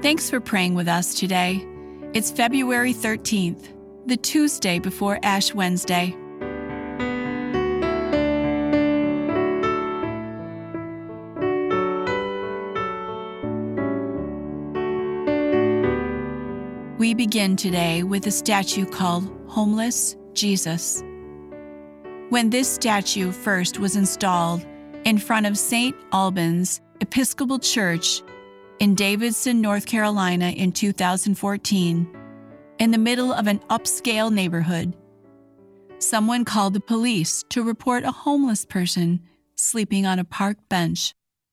Thanks for praying with us today. It's February 13th, the Tuesday before Ash Wednesday. We begin today with a statue called Homeless Jesus. When this statue first was installed in front of St. Albans Episcopal Church in Davidson, North Carolina in 2014, in the middle of an upscale neighborhood, someone called the police to report a homeless person sleeping on a park bench.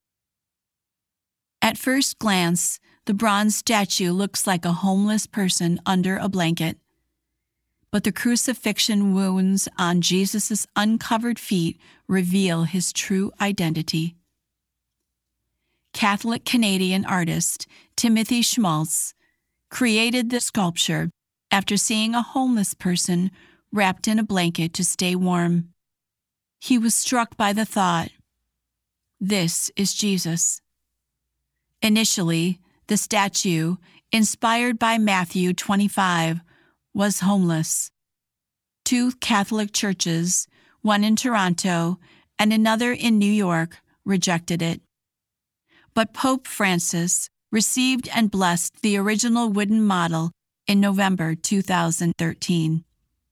At first glance, the bronze statue looks like a homeless person under a blanket, but the crucifixion wounds on Jesus' uncovered feet reveal his true identity. Catholic Canadian artist Timothy Schmaltz created the sculpture after seeing a homeless person wrapped in a blanket to stay warm. He was struck by the thought, "This is Jesus." Initially, the statue, inspired by Matthew 25, was homeless. Two Catholic churches, one in Toronto and another in New York, rejected it. But Pope Francis received and blessed the original wooden model in November 2013.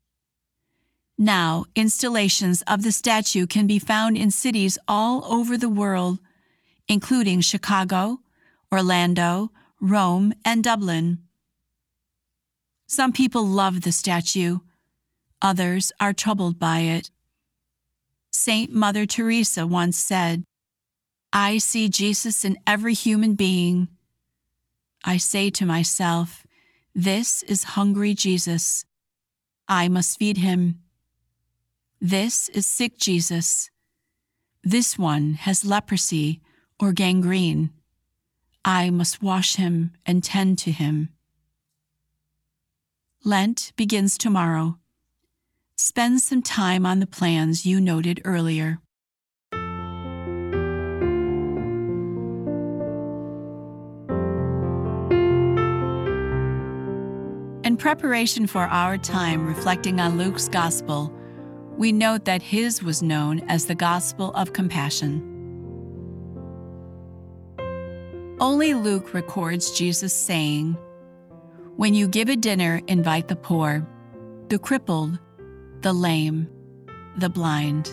Now, installations of the statue can be found in cities all over the world, including Chicago, Orlando, Rome, and Dublin. Some people love the statue. Others are troubled by it. Saint Mother Teresa once said, "I see Jesus in every human being. I say to myself, this is hungry Jesus. I must feed him. This is sick Jesus. This one has leprosy or gangrene. I must wash him and tend to him." Lent begins tomorrow. Spend some time on the plans you noted earlier. In preparation for our time reflecting on Luke's Gospel, we note that his was known as the Gospel of Compassion. Only Luke records Jesus saying, "When you give a dinner, invite the poor, the crippled, the lame, the blind."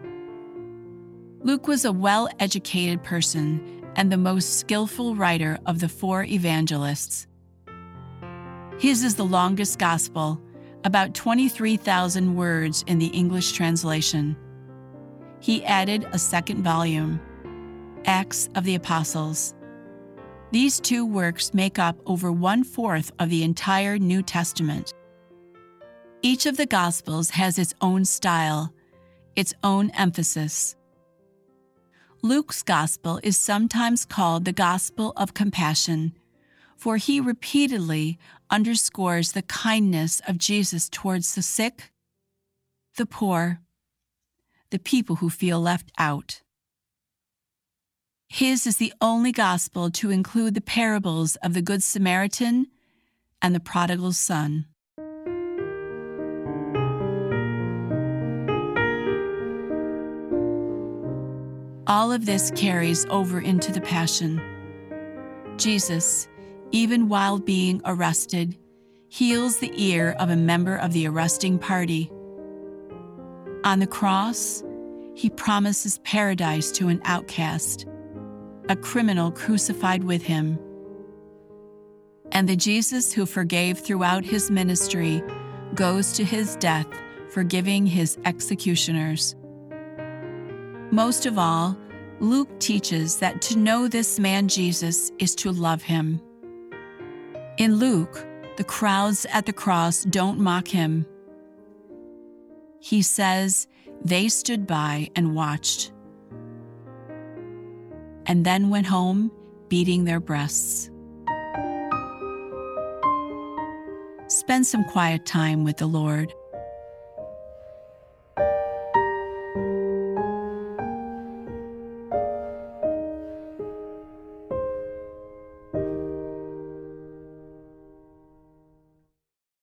Luke was a well-educated person and the most skillful writer of the four evangelists. His is the longest gospel, about 23,000 words in the English translation. He added a second volume, Acts of the Apostles. These two works make up over 1/4 of the entire New Testament. Each of the Gospels has its own style, its own emphasis. Luke's Gospel is sometimes called the Gospel of Compassion, for he repeatedly underscores the kindness of Jesus towards the sick, the poor, the people who feel left out. His is the only gospel to include the parables of the Good Samaritan and the prodigal son. All of this carries over into the Passion. Jesus, even while being arrested, heals the ear of a member of the arresting party. On the cross, he promises paradise to an outcast, a criminal crucified with him. And the Jesus who forgave throughout his ministry goes to his death, forgiving his executioners. Most of all, Luke teaches that to know this man Jesus is to love him. In Luke, the crowds at the cross don't mock him. He says they stood by and watched, and then went home beating their breasts. Spend some quiet time with the Lord.